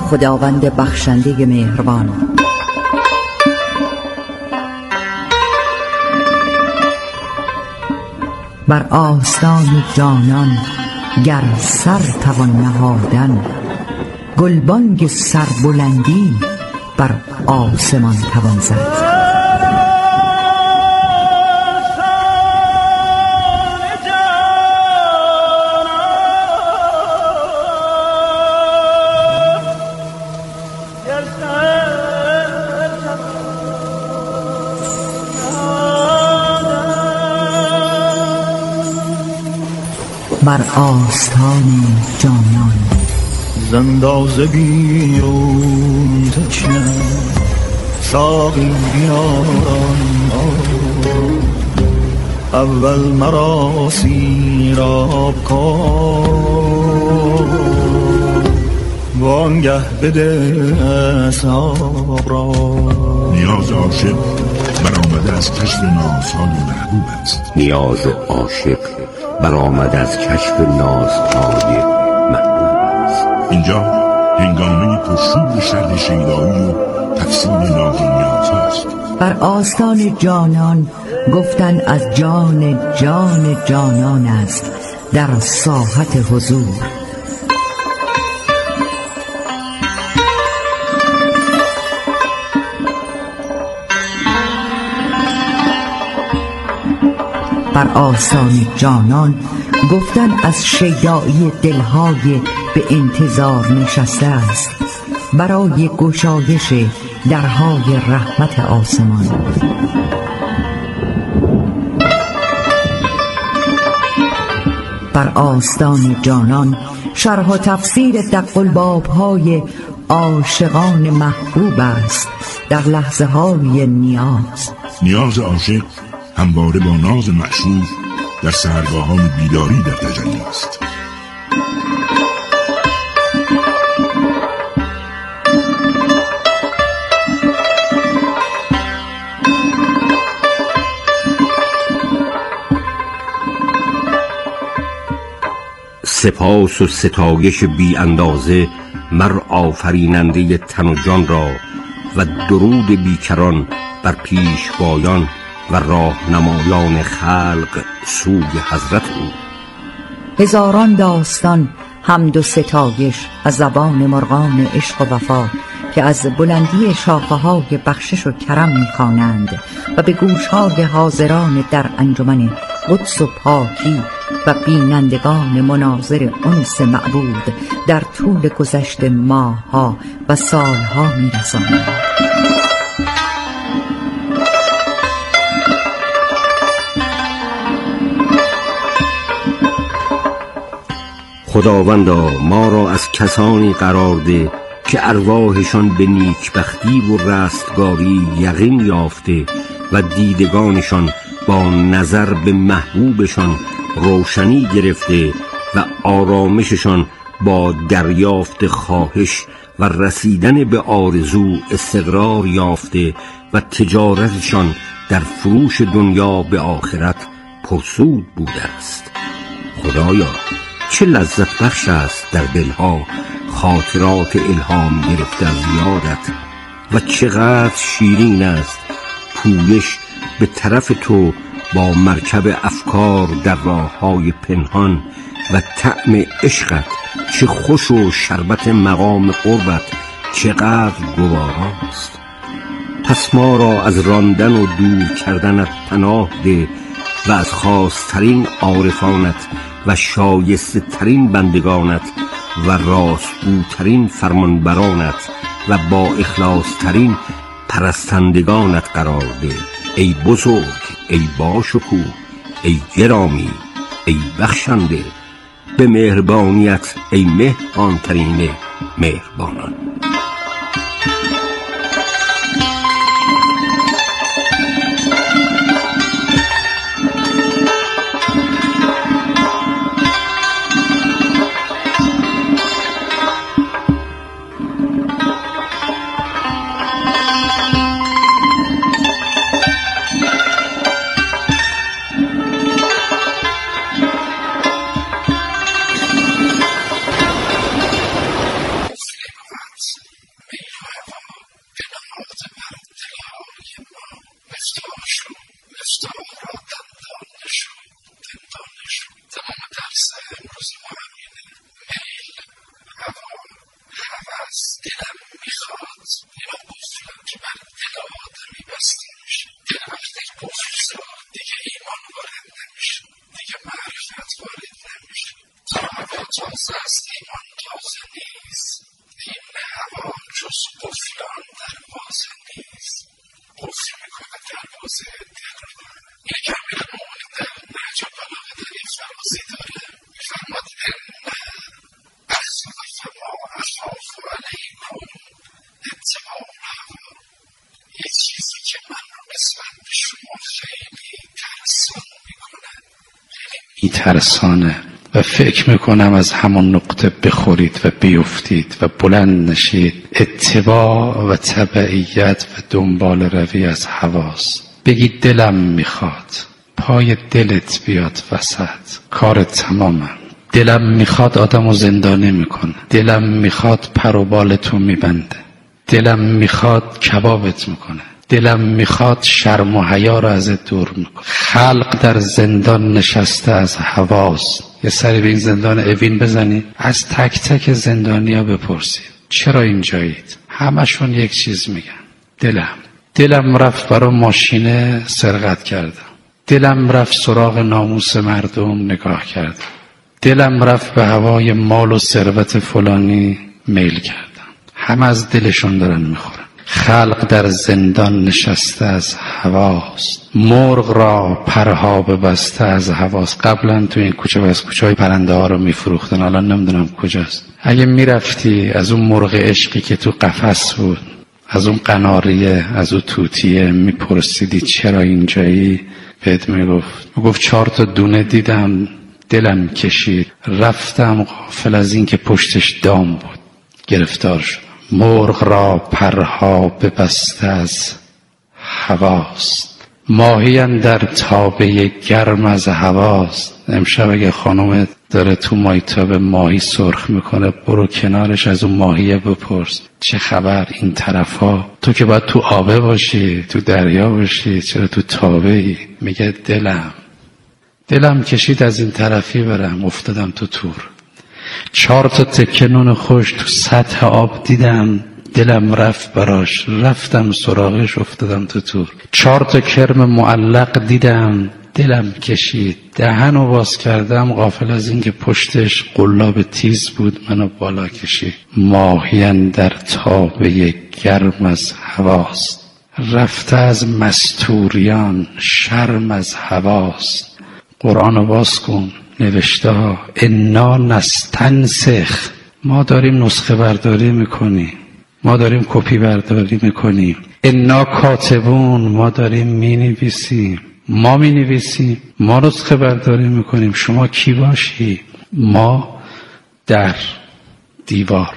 خداوند بخشنده مهربان. بر آستان جانان گر سر توان نهادن، گلبانگ سربلندی بر آسمان توان زد. بر آستان جانان زنداز بیرون تشنه ساقی بیاران، اول مرا سیراب کن، وانگه بده اصحاب را. نیاز عاشق برآمده از کشف نازهای محبوب است. نیاز عاشق برآمد از کشف نازهای محبوب است. اینجا هنگامه پرشور شرح شیدایی و تفصیل ناز و نیازهاست. بر آستان جانان گفتن از جان جان جانان است در ساحت حضور. بر آستان جانان گفتن از شیدایی دلهای به انتظار نشسته است برای گشایش درهای رحمت آسمان. بر آستان جانان شرح و تفسیر دق الباب‌های عاشقان محبوب است در لحظه های نیاز. نیاز عاشق همواره با ناز معشوق در سحرگاهان بیداری در تجلی است. سپاس و ستایش بی اندازه مر آفریننده تن و جان را و درود بیکران بر پیشوایان و راهنمایان خلق سوی حضرت او. هزاران داستان حمد و ستایش از زبان مرغان عشق و وفا که از بلندی شاخه‌های بخشش و کرم می‌خوانند و به گوش‌های حاضران در انجمن قدس و پاکی و بینندگان مناظر انس معبود در طول گذشته ماه‌ها و سال‌ها می‌رسانند. خداوندا ما را از کسانی قرار ده که ارواحشان به نیکبختی و رستگاری یقین یافته و دیدگانشان با نظر به محبوبشان روشنی گرفته و آرامششان با دریافت خواهش و رسیدن به آرزو استقرار یافته و تجارتشان در فروش دنیا به آخرت پرسود بوده است. خدایا چه لذت بخش است در دلها خاطرات الهام گرفته از یادت و چقدر شیرین است پویش به طرف تو با مرکب افکار در راههای پنهان و طعم عشقت چه خوش و شربت مقام قربت چقدر گواراست. پس ما را از راندن و دور کردنت پناه ده و از خاصترین عارفانت و شایسته ترین بندگانت و راستگوترین فرمانبرانت و با اخلاص ترین پرستندگانت قرار ده. ای بزرگ، ای باشکوه، ای گرامی، ای بخشنده، به مهربانیت ای مهربان ترین مهربانان. Thanks. میترسانه و فکر میکنم از همون نقطه بخورید و بیفتید و بلند نشید. اتباع و تبعیت و دنبال روی از حواس. بگی دلم میخواد، پای دلت بیاد وسط، کار تمامم. دلم میخواد آدمو زندانی میکنه، دلم میخواد پر و بالتو میبنده، دلم میخواد کبابت میکنه، دلم میخواد شرم و حیا رو ازت دور میکنه. خلق در زندان نشسته از حواس. یه سری به این زندان اوین بزنید، از تک تک زندانیا بپرسید چرا اینجایید؟ همشون یک چیز میگن، دلم رفت برای ماشینه سرقت کردم، دلم رفت سراغ ناموس مردم نگاه کردم، دلم رفت به هوای مال و ثروت فلانی میل کردم. همه از دلشون دارن میخورن. خلق در زندان نشسته از حواس. مرغ را پرها ببسته از حواس. قبلا تو این کوچه و از کوچه های پرنده ها رو میفروختن، الان نمیدونم کجاست. اگه میرفتی از اون مرغ عشقی که تو قفس بود، از اون قناریه، از اون توتیه میپرسیدی چرا اینجایی، بهت میگفت 4 تا دونه دیدم دلم کشید، رفتم غافل از این که پشتش دام بود، گرفتار شد. مرغ را پرها ببسته از حواست. ماهی اندر تابه گرم از حواست. امشب اگه خانومت داره تو مایتاب ماهی سرخ میکنه، برو کنارش از اون ماهیه بپرس چه خبر این طرفا؟ تو که باید تو آبه باشی، تو دریا باشی، چرا تو تابه ای؟ میگه دلم کشید از این طرفی برم، افتادم تو تور. 4 تا تکه نون خوش تو سطح آب دیدم، دلم رفت براش، رفتم سراغش، افتادم تو تور. 4 تا کرم معلق دیدم، دلم کشید، دهنو باز کردم، غافل از این که پشتش قلاب تیز بود، منو بالا کشید. ماهی اندر تابه گرم از حواست. رفته از مستوریان شرم از حواست. قرآنو باز کن، نوشته ها انا نستنسخ. ما داریم نسخه برداری میکنیم، ما داریم کپی برداری میکنیم. انا کاتبون، ما داریم مینویسیم، ما نسخه برداری میکنیم. شما کی باشی؟ ما در، دیوار،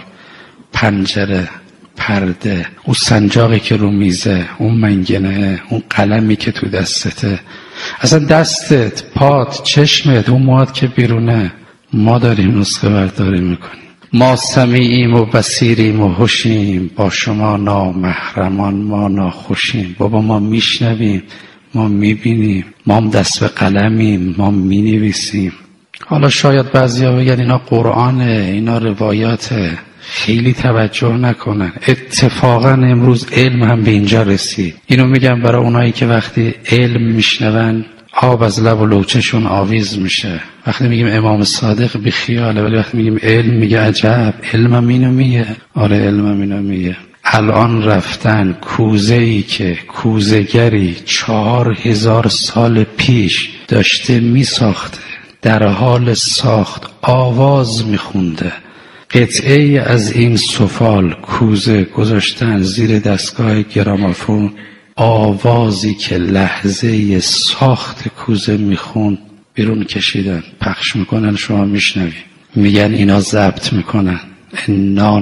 پنجره، پرده، اون سنجاقی که رو میزه، اون منگنه، اون قلمی که تو دستته، اصلا دستت، پات، چشمت، اون مواد که بیرونه، ما داریم نسخه برداری میکنیم. ما سمیعیم و بصیریم و هوشیم، با شما نامحرمان ما ناخوشیم. بابا ما میشنویم، ما میبینیم، ما هم دست به قلمیم، ما مینویسیم. حالا شاید بعضیا بگن اینا قرآنه، اینا روایاته، خیلی توجه نکنن. اتفاقا امروز علم هم به اینجا رسید. اینو میگم برای اونایی که وقتی علم میشنون آب از لب و لوچشون آویز میشه. وقتی میگیم امام صادق بی خیاله، ولی وقتی میگیم علم میگه عجب، علمم اینو میگه. آره علمم اینو میگه. الان رفتن کوزه‌ای که کوزه‌گری 4000 سال پیش داشته میساخته، در حال ساخت آواز میخونده، قطعه از این سفال کوزه گذاشتن زیر دستگاه گرامافون، آوازی که لحظه ساخت کوزه میخوند بیرون کشیدن، پخش میکنن، شما میشنوی. میگن اینا ضبط میکنن. انا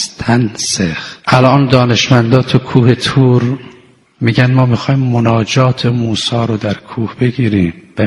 نستنسخ. الان دانشمندا تو کوه تور میگن ما میخوایم مناجات موسی رو در کوه بگیریم و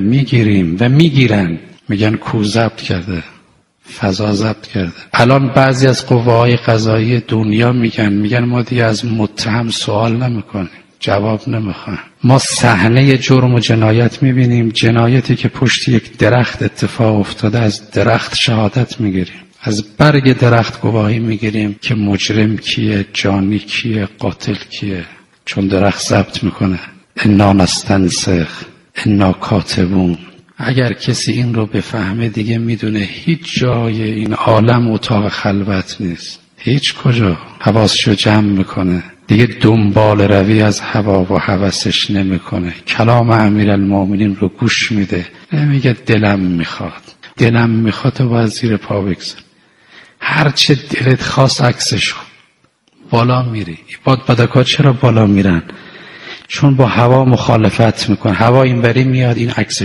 میگیرن. میگن کوه ضبط کرده، فضا ضبط کرده. الان بعضی از قوه‌های قضایی دنیا میگن ما دیگه از متهم سوال نمیکنیم، جواب نمیخوایم. ما صحنه جرم و جنایت میبینیم، جنایتی که پشت یک درخت اتفاق افتاده، از درخت شهادت میگیریم، از برگ درخت گواهی میگیریم که مجرم کیه، جانی کیه، قاتل کیه، چون درخت ضبط میکنه. انا نستنسخ انا کاتبون. اگر کسی این رو بفهمه دیگه میدونه هیچ جای این عالم اتاق خلوت نیست، هیچ کجا. حواسشو جمع میکنه دیگه، دنبال روی از هوا و هوسش نمیکنه. کلام امیرالمومنین رو گوش میده، نمیگه دلم میخواد و باید زیر پا بگذار. هرچه دلت خواست عکسش کن، بالا میری. بادبادک‌ها چرا بالا میرن؟ چون با هوا مخالفت میکنه. هوا اینوری میاد، این عکسش میره.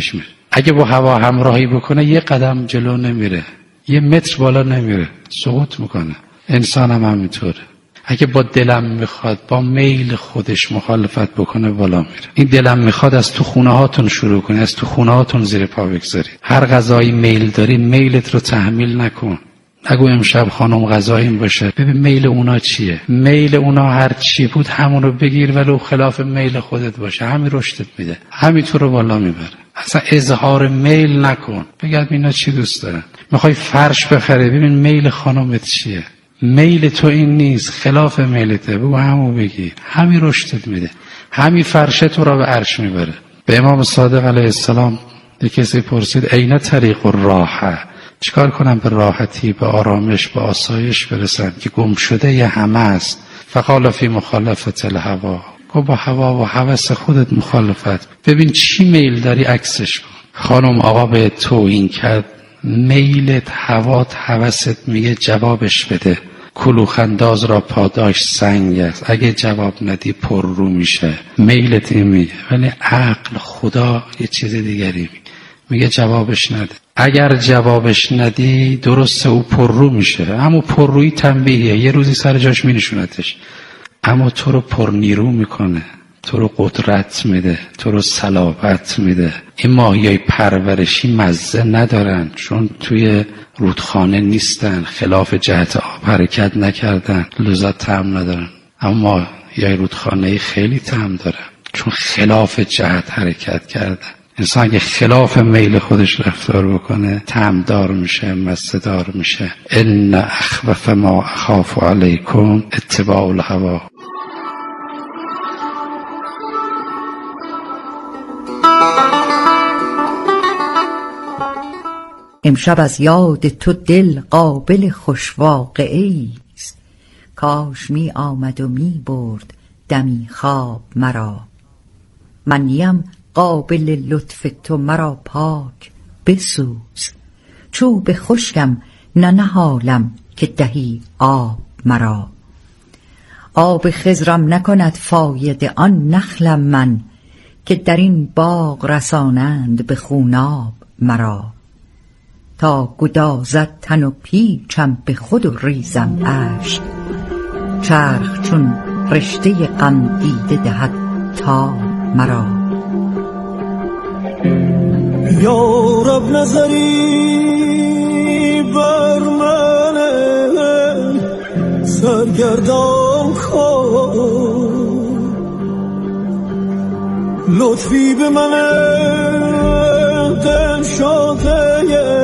اگه با هوا همراهی بکنه یه قدم جلو نمیره، یه متر بالا نمیره، سقوط میکنه. انسان هم همینطوره. اگه با دلم میخواد با میل خودش مخالفت بکنه بالا میره. این دلم میخواد از تو خونه هاتون شروع کنی، از تو خونه هاتون زیر پا بگذارید. هر غذایی میل داری میلت رو تحمیل نکن. نگو امشب خانم غذاییم باشه، ببین میل اونا چیه. میل اونا هر چی بود همون رو بگیر، ولو خلاف میل خودت باشه، همین رشدت میده، همین تو رو بالا میبره. اصلا اظهار میل نکن. بگرد اینا چی دوست دارن. میخوای فرش بخره، ببین میل خانمت چیه. میل تو این نیست، خلاف میلته، بگو همون بگیر، همین رشدت میده، همین فرشه تو را به عرش میبره. به امام صادق علیه السلام یک کسی پرسید عین طریق الراحه، چیکار کنم به راحتی، به آرامش، به آسایش برسن که گم شده یه همه است؟ فقال فی مخالفت الهوا، گو با هوا و هوس خودت مخالفت. ببین چی میل داری عکسش کن. خانم آقا به توهین کرد، میلت، هوات، هوست میگه جوابش بده. کلوخنداز را پاداش سنگ است، اگه جواب ندی پر رو میشه. میلت این میگه، ولی عقل، خدا یه چیز دیگری میگه جوابش نده. اگر جوابش ندی درسته او پر رو میشه، اما پر روی تنبیهیه، یه روزی سر جاش مینشونتش، اما تو رو پر نیرو میکنه، تو رو قدرت میده، تو رو صلابت میده. این ماهیای پرورشی مزه ندارن چون توی رودخانه نیستن، خلاف جهت آب حرکت نکردن، لذت طعم ندارن. اما ماهیای رودخانه خیلی طعم دارن چون خلاف جهت حرکت کردن. انسان اگه خلاف میل خودش رفتار بکنه طعم دار میشه، مزه دار میشه. ان اخوف ما اخاف علیکم اتباع الهوا. امشب از یاد تو دل قابل خوشواقعه است، کاش می آمد و می برد دمی خواب مرا. من نیم قابل لطف تو مرا پاک بسوز، چوب خشکم ننهالم که دهی آب مرا. آب خضرم نکند فایده آن نخلم من، که در این باغ رسانند به خوناب مرا. تا گدازد تن و پیچم به خود و ریزم اشک، چرخ چون رشته غم دیده دهد تا مرا. یا رب نظری بر من سرگردان کن، لطفی به من دل شده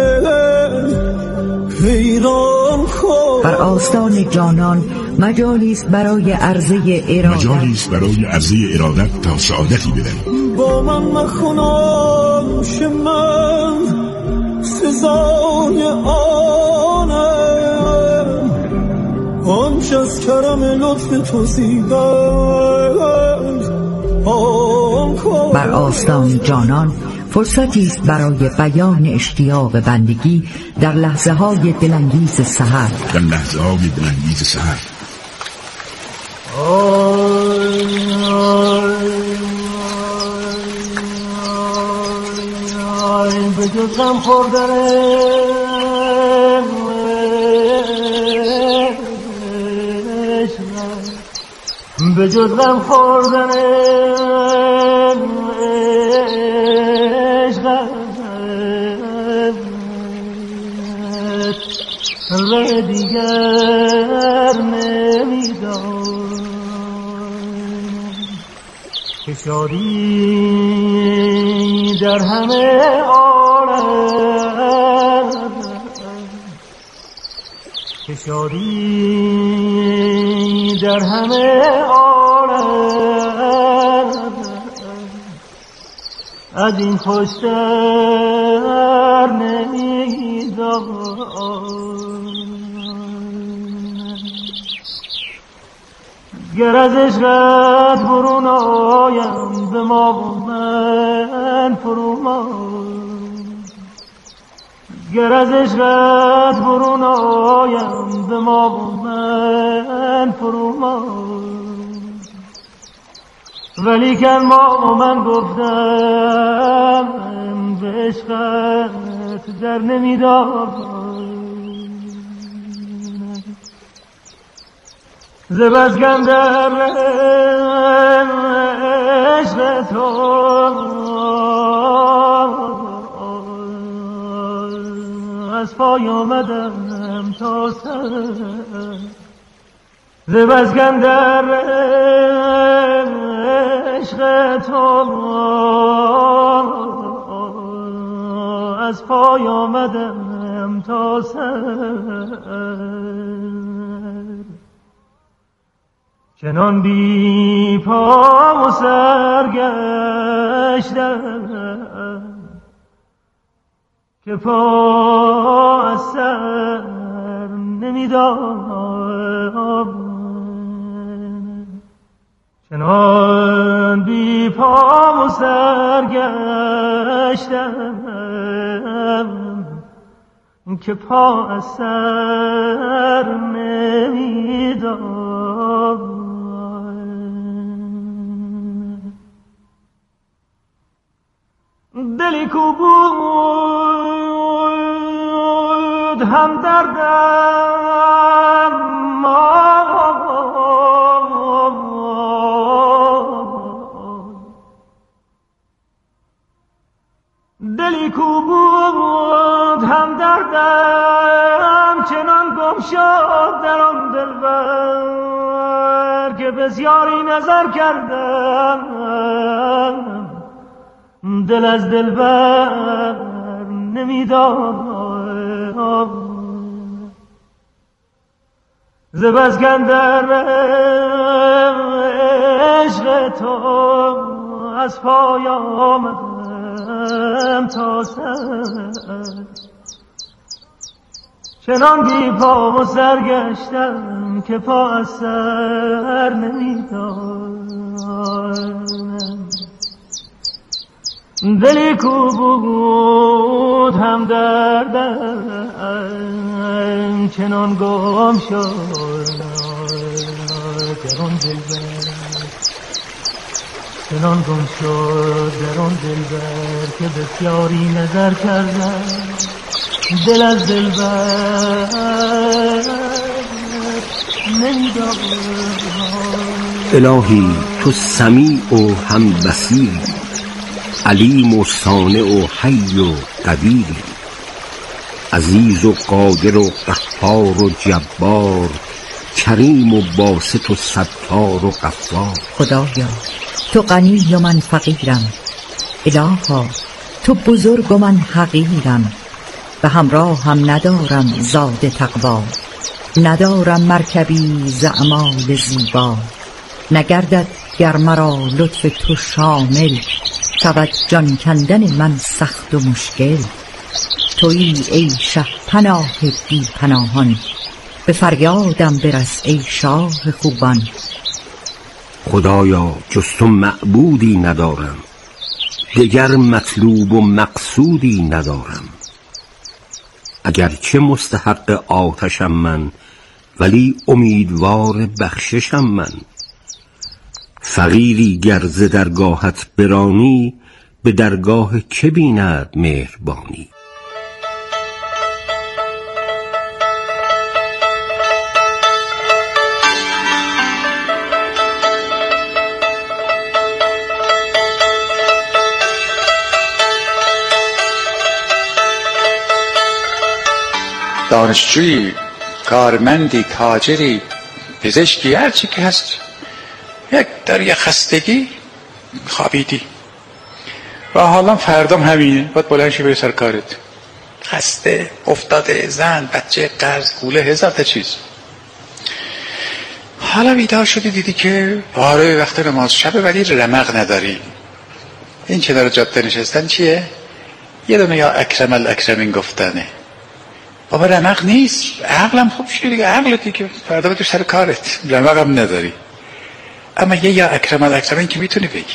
حیران کن. بر آستان جانان مجالی است برای عرضه ارادت تا سعادتی ببری. با من مخونم شه من سزای آنم، آنچه از کرم لطف تو زیبند آن کن. بر آستان جانان فرصتی است برای بیان اشتیاق بندگی در لحظه های دلانگیز سحر. به جز غم خوردن به جز غم خوردن راه دیگر نمیدانم که شادی در همه عالم، که شادی در همه عالم از این خوشتر نمیدانم. گر از عشقت برون آیم به ما و من فرومان، گر از عشقت برون آیم به ما و من فرومان. ولی که ما من گفتم به عشقت در نمیدارم زبزگم در عشق تو از پای آمدم تا سر زبزگم در عشق تو از پای آمدم تا سر چنان بی پا و سرگشتم که پا از سر نمیدارم چنان بی پا و سرگشتم که پا از سر نمیدارم دلی کو بود هم دردم دلی کو بود هم دردم چنان گم شد در آن دلبر که بسیاری نظر کردم دل از دلبر نمیدارم زبزگن در عشق تو از پای آمدم تا سر چنان بی پا و سرگشتم که پا از سر نمیدارم دلی کو بود هم دردم چنان گم شد در آن دلبر چنان گم شد در آن دلبر که بسیاری نظر کردم دل از دلبر نمیدارم الهی تو سمیع و هم بصیری علیم و صانع و حی و قدیری عزیز و قادر و قهار و جبار کریم و باسط و ستار و غفار خدایا تو غنی و من فقیرم الها تو بزرگ و من حقیرم به همراه هم ندارم زاد تقوا ندارم مرکبی ز اعمال زیبا نگردد گر مرا لطف تو شامل شود جان کندن من سخت و مشکل تویی ای شه پناه بی پناهان به فریادم برس ای شاه خوبان خدایا جز تو معبودی ندارم دگر مطلوب و مقصودی ندارم اگرچه مستحق آتشم من ولی امیدوار بخششم من فقیری گر ز درگاهت برانی به درگاه که بیند مهربانی دانشجویی، کارمندی، تاجری، پزشکی، هرچی که هست در یه خستگی خوابیدی و حالا فردام همینه باید بلند شی بری سر کارت خسته، افتاده، زن، بچه، قرض، کوله، هزار تا چیز حالا بیدار شدی دیدی که آره وقت نماز شبه ولی رمق نداری این کنار جاده نشستن چیه؟ یه دونه یا اکرم الاکرمین گفتنه بابا رمق نیست عقلم خوب شده دیگه عقلتی که فردا بتو سر کارت رمق هم نداری اما یه یا اکرم الاکرمین که میتونی بگی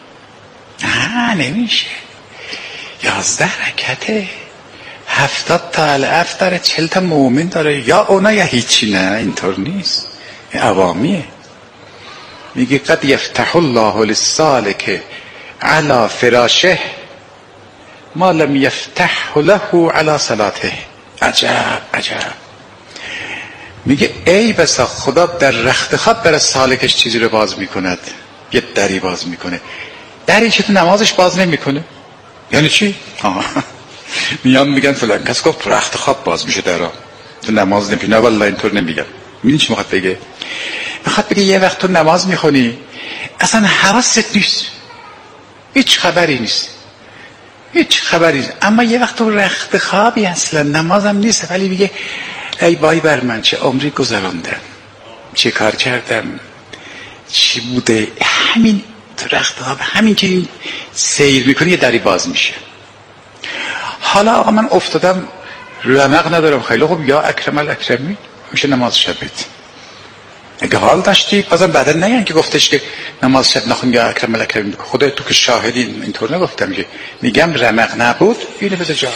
نمیشه 11 رکعته 70 تا الف داره 40 تا مؤمن داره یا اونا یا هیچی نه اینطور نیست این عوامیه میگه قد یفتح الله للسالک علی فراشه ما لم یفتح له علی صلاته. عجب عجب. میگه ای بسا خدا در رخت خواب برای سالکش چیزی رو باز میکند، یه دری باز میکنه. دری که تو نمازش باز نمیکنه. یعنی چی؟ میان میگن فلان کس گفت تو رخت خواب باز میشه درا، تو نماز نمیشه. نه والله اینطور نمیگن. میدونی چی میخواد بگه؟ میخواد بگه یه وقت تو نماز میخونی اصلا حواست نیست، هیچ خبری نیست، هیچ خبری نیست، اما یه وقت تو رخت خوابی اصلا نمازم نیست، ولی میگه ای وای بر من چه عمری گذراندم، چه کار کردم، چی بوده. همین تو رخت خواب همین که سیر میکنی یه دری باز میشه. حالا آقا من افتادم رمق ندارم، خیلی خوب، یا اکرم الاکرمی میشه نماز شبت. اگه حال داشتی بازم بعدا نگن که گفتش که نماز شب نخون یا اکرم الاکرمی. خودت تو که شاهدی اینطور نگفتم که، میگم رمق نبود اینه بذار جا.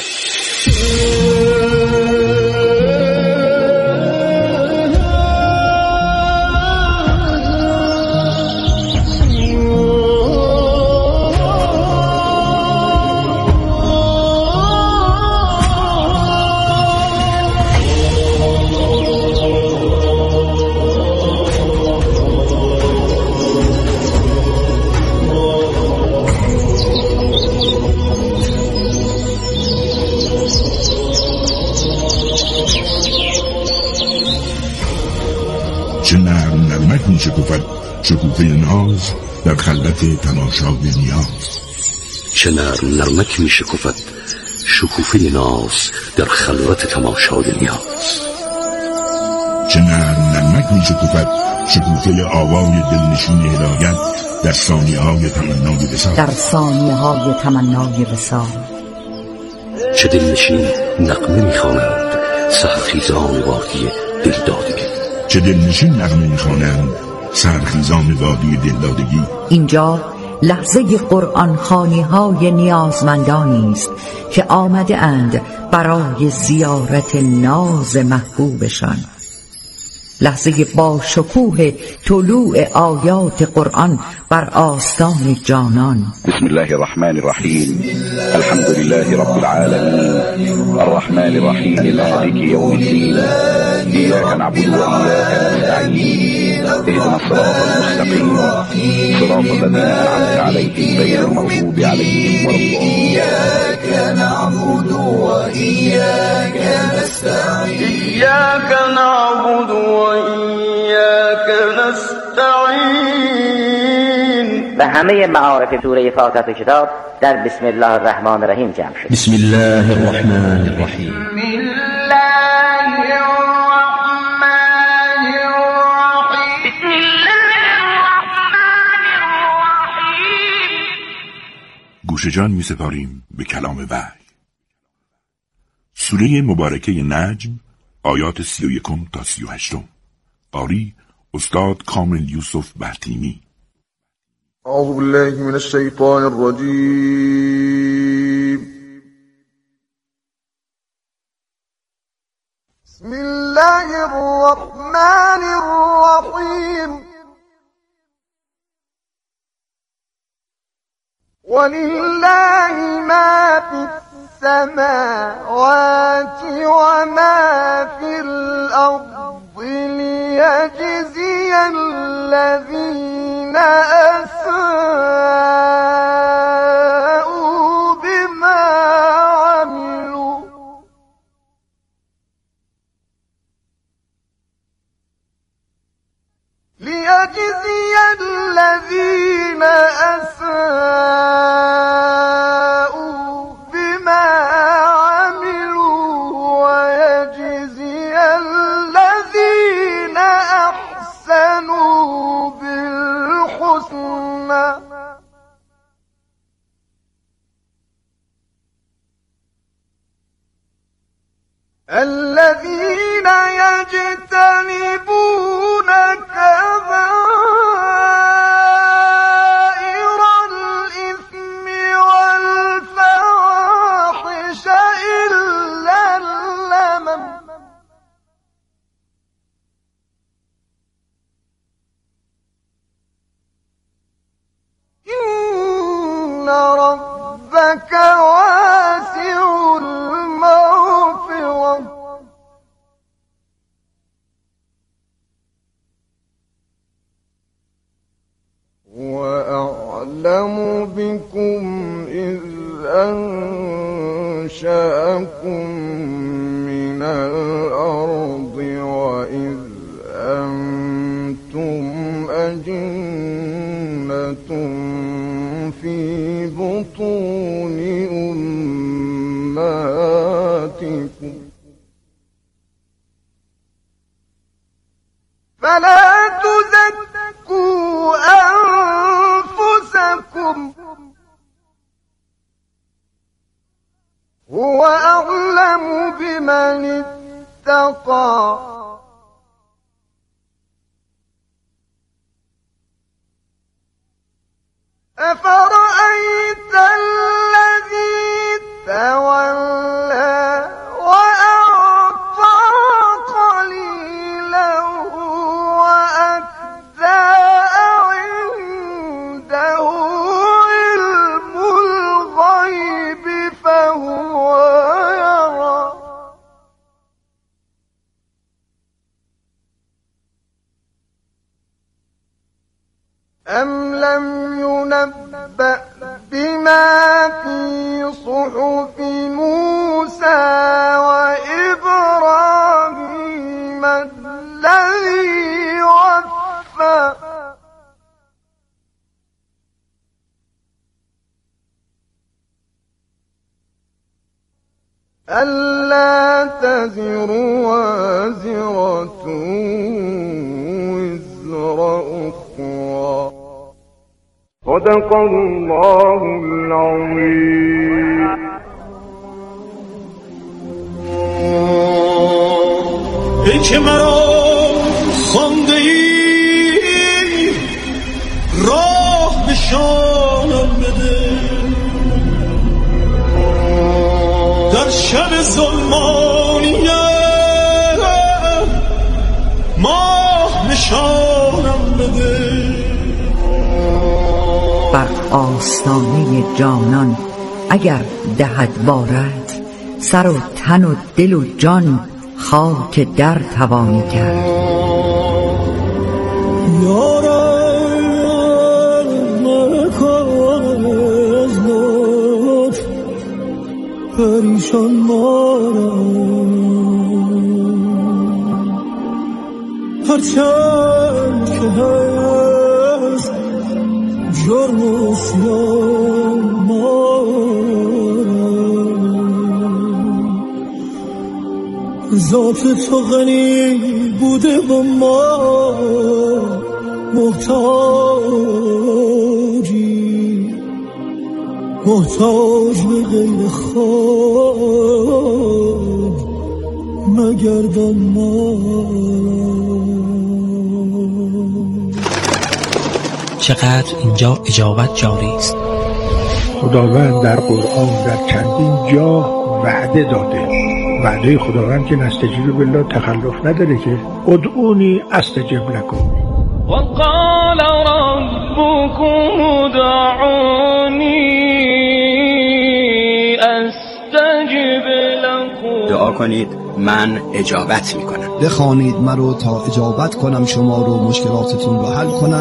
چه نرم نرمک می شکفد شکوفه ناز در خلوت تماشای نیاز. چه نرم نرمک می شکفد شکوفه ناز در خلوت تماشای نیاز. چه نرم نرمک می شکفد شکوفه آوای دلنشین هدایت در ثانیه های تمنای وصال. در ثانیه های تمنای وصال. چه دلنشین نغمه می خوانند سحرخیزان وادی دلدادگی. چه دلنشین نغمه می خوانند سحرخیزان وادی دلدادگی. اینجا لحظه قرآن خوانی های نیازمندانی است که آمده اند برای زیارت ناز محبوبشان. لحظه با شکوه طلوع آیات قرآن بر آستان جانان. بسم الله الرحمن الرحیم. الحمد لله رب العالمین الرحمن الرحیم مالک یوم الدین ایاک نعبد و ایاک نستعین اهدنا الصراط المستقیم صراط الذین انعمت علیهم غیر المغضوب علیهم ولا الضالین. ایاک نعبد و ایاک نستعین ایاک نعبد و ایاک نستعین. و همه معارف سوره فاتحه کتاب در بسم الله الرحمن الرحیم جمع شد. بسم الله الرحمن الرحیم. گوش جان می سپاریم به کلام وحی. سوره مبارکه نجم آیات 31 تا 38. قاری استاد کامل یوسف بحتیمی. اعوذ بالله من الشیطان الرجیم. بسم الله الرحمن الرحیم. ولله ما في السماوات وما في الأرض ليجزي الذين أساءوا بما عملوا ليجزي الذين أساءوا بما عملوا ويجزي الذين أحسنوا بالحسنى. الذين يجتنبون كبائر الإثم والفواحش إلا اللمم ربك واسع المغفرة وأعلم بكم إذ أنشأكم من الأرض وإذ أنتم أجنة في بطون أمهاتكم فلا تزكوا أنفسكم هو أعلم بمن اتقى أفرأيت الذي تولى وأعطى قليلا وأكدى عنده علم الغيب فهو يرى أم لم ينبأ بما في صحف موسى وإبراهيم الذي وفى ألا تزر وازرة وزر أخرى صدق الله العظيم. ای که مرا خوانده ای راه نشانم بده در شب ظلمانیت ماه نشانم بده بر آستانه جانان اگر دهد بارت سر و تن و دل و جان خاک در توانی کرد یارم مکن از لطف پریشان مارم هرچند که هست جرم و سیان ذات تو غنی بوده و ما محتاجی محتاج به غیر خود مگردان ما. چقدر اینجا اجابت جاری است. خداوند در قرآن در چندین جا وعده داده. وعده خداوند که نستجیب بالله تخلف نداره که ادعونی استجب لکم. وقال ربكم ادعوني استجب لكم. دعا کنید من اجابت میکنم. بخوانید مرا تا اجابت کنم شما رو، مشکلاتتون رو حل کنم.